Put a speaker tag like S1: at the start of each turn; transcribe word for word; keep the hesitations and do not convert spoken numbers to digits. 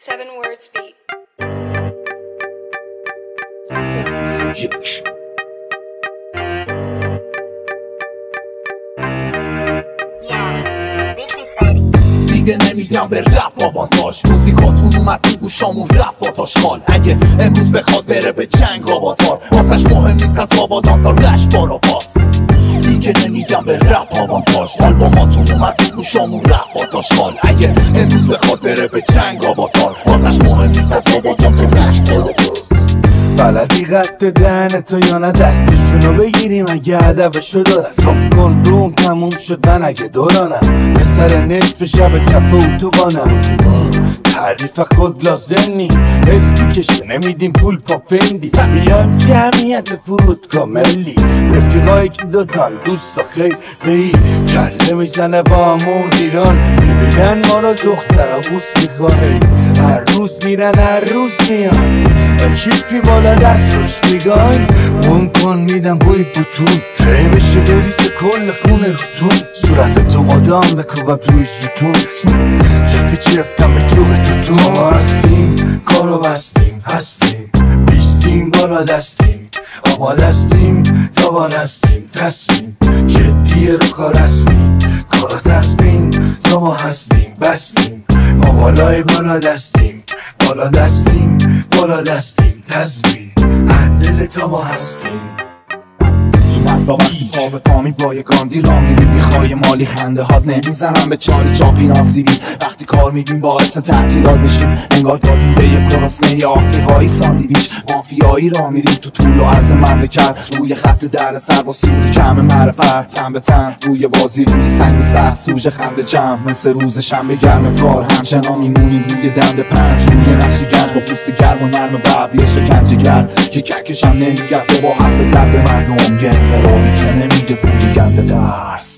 S1: Seven words beat.
S2: دیگه نمیدم به رپ آوانتاژ، موزیکاتون اومد تو گوشامون رپ آتاشخال. اگه امروز بخواد بره به جنگ آواتار، واسش مهم نیست از آبادان تا رشت بارا پاس. دیگه نمیدم به رپ آوانتاژ، آلبوماتون اومد تو گوشامون رپ آتاشخال. اگه امروز بخواد بره به جنگ آواتار، واسش مهم نیست از آبادان تا رشت بارا پاس.
S3: بلدی قد دهنتو یا نه دستشونو بگیریم اگه هدفشو دارن. توف کن روم تموم شدن اگه دورانم، به سر نصف شب کف اتوبانم. تعریف خود لازم نی، اسمی کشه نمیدیم پول پا فندی. میان جمعیت فرودگاه ملی، رفیقایی که دادن دوست و خیلی بی کله میزنه با همون ایران. میبینن ما رو دخترها بوس میخواه، هر روز میرن هر روز میان. اکیپی بالا دست روش میگن بون کن میدم بوی بوتون که بشه بریز کل خونه روتون. صورت تو مادام بکوبم توی ستون، چفتی چفتم به جوه تو تو. ما هستیم کارو بستیم، هستیم بیستیم بالا دستیم، آماده هستیم تابان هستیم. تصمیم جدیه رو کار رسمی، کارا تصمیم تا ما هستیم بستیم. ما بالای بالا دستیم، بالا دستیم بالا دستیم. تصمیم هندل تا ما هستیم.
S2: با وقتی پا به پا میبای گاندی را میبین، میخوای مالی خنده هات نمیزنم به چاری چاپی ناسیبی. وقتی کار میدیم باعث تعطیلات میشیم، انگار دادیم به یک گرسنه ی آفریقایی ساندویچ. مافیایی را میریم تو طول و عرض مملکت، روی خط در سر با سوری کم معرفت. تن به تن روی بازی روی سنگ سخت، سوژه خنده جمع مثل روز شنبه گرم کار. همچنان میمونیم روی دند پنج، روی نقش گنج با پوست گرم و نرم ببر یه شکنجه گر که ککشم نمیگزه با حرف زرد مردم. گنگ قراری که نمیده بوی گنده ترس.